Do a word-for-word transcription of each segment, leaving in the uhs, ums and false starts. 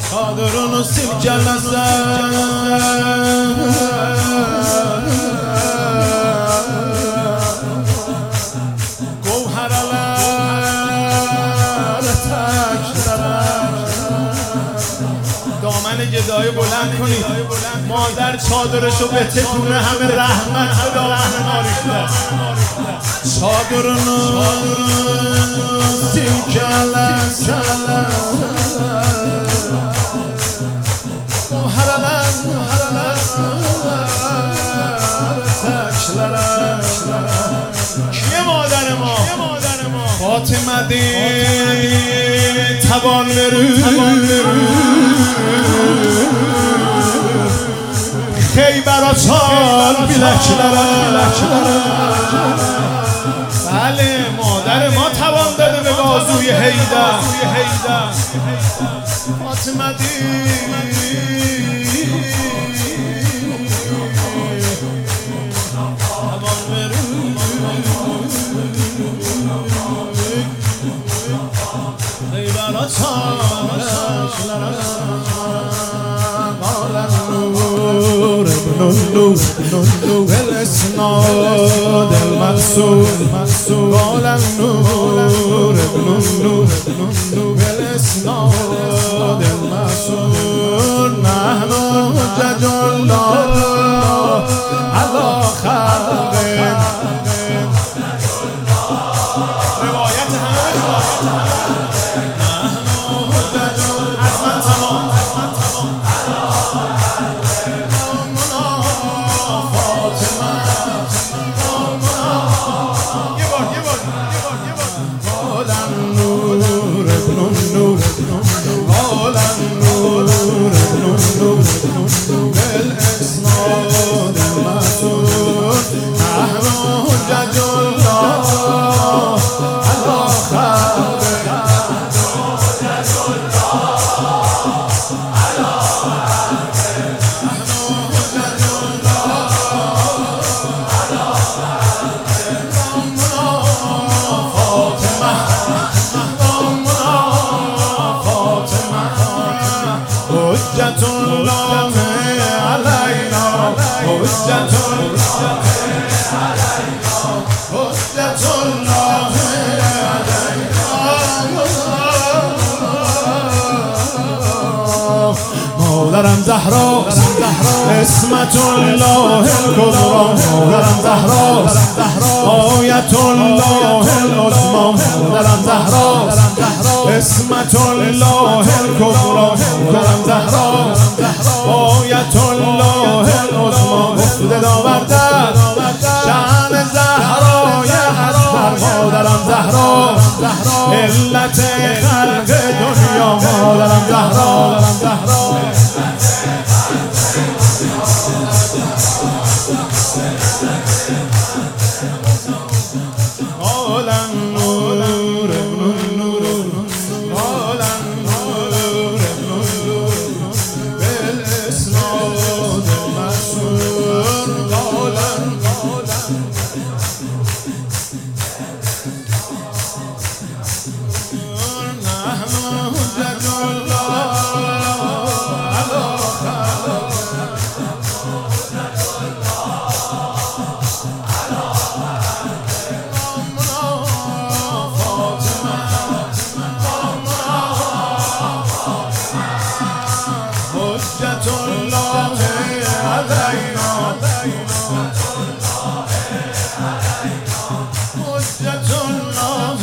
چادرونو سیب جلسه دامن گدای بلند کنید مادر چادرشو به تکونه همه رحمت به دامن ما ریخته چادرونو سیب جلسه کیه مادر ما فاطمه دی تبان برو خیبر چال بلکلره بله مادر ما توان داده به بازوی حیدر فاطمه دی والاسناد المقصود قال النور ابن النور والاسناد المقصود نحن حجج الله على خلقه روایت حجت الله علینا حجت الله علینا حجت الله علینا مادرم زهرا اسمت الله الکبری مادرم زهرا آیت الله العظمی مادرم زهرا اسمت الله الکبری مادرم زهرا آیت الله العظمی گفته داورده شأن زهرای اصغر مادرم زهرا علت خلق دنیا مادرم زهرا قال النور ابن النور قال النور ابن النور بالاسناد المشهور قال نحن حجج الله على حجت الله علینا حجت الله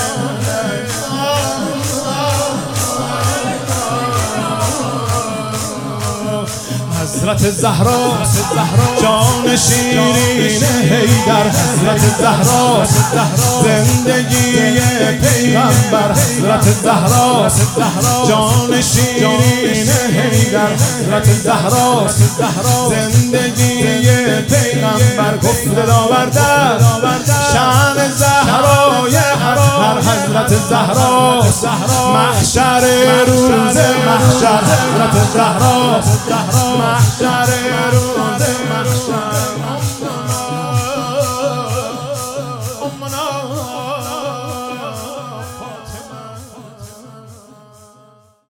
حضرت زهرا جان شیرین حیدر حضرت زهرا زندگی پیغمبر حضرت زهرا جان شیرین حیدر حضرت زهرا زندگی پیغمبر گفته داورده شأن زهرای هر حضرت زهرا محشر روز محشر حضرت زهرا محشر روز محشر